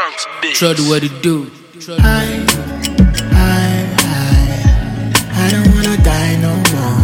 Banks, bitch. Try to what it do. I don't wanna die no more.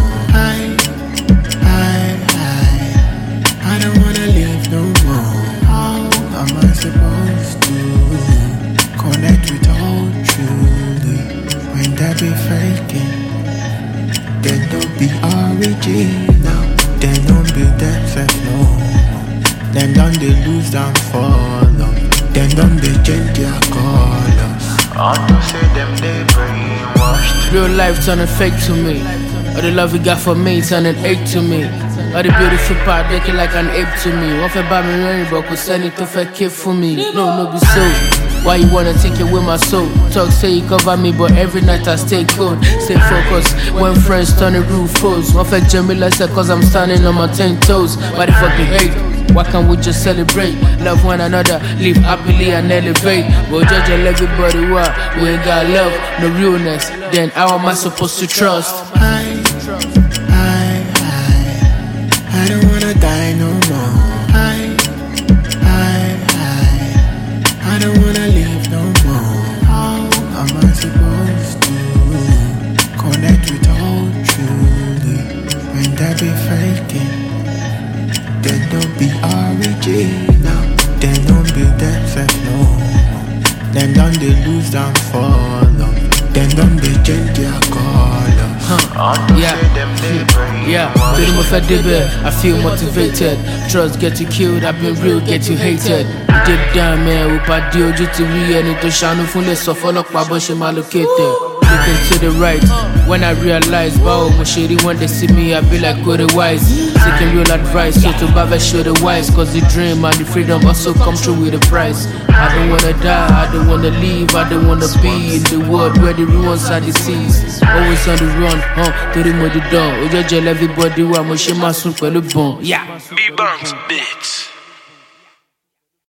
I don't wanna live no more. How am I supposed to connect with all truly when they be faking? They don't be original. They don't be themselves no more. Then don't they lose and follow. Then don't they change their colors. I don't say them they brainwashed. Real life turning fake to me. All the love you got for me turning ache to me. All the beautiful part looking like an ape to me. One for buy me rain, but could send it to fake kid for me. No be so. Why you wanna take it with my soul? Talk say you cover me, but every night I stay cold. Stay focused when friends turn the roof foes. One for Jamila said cause I'm standing on my 10 toes. Why the fuck you hate? Why can't we just celebrate? Love one another, live happily and elevate. But judge everybody why we ain't got love, no realness. Then how am I supposed to trust? I don't wanna die no more. I don't wanna live no more. How am I supposed to connect with all truly when they be faking? They don't be original. They don't be themselves no more. Then don't they lose and follow. Then don't they change their colors. Feeling with a dibber, I feel motivated. Trust get you killed, I've been real, get you hated. Deep down, man, we pa di oju ti ri ẹni tó ṣàánú fún lè sọ fọlọ́pàá bó ṣe máa locate. Looking to the right, when I realize báwo mo ṣe rí when they see me, I be like go the wise. Seeking real advice, so to bá fẹ́ show the wise. Cause the dream and the freedom also come through with a price. I don't wanna die, I don't wanna leave, I don't wanna be in the world where the ruins are deceased. Always on the run, torí mo di dán. Ó jẹ́jẹ́ everybody wà mo ṣe máa sùn pẹ̀lú bọ̀n. B Banks, bitch.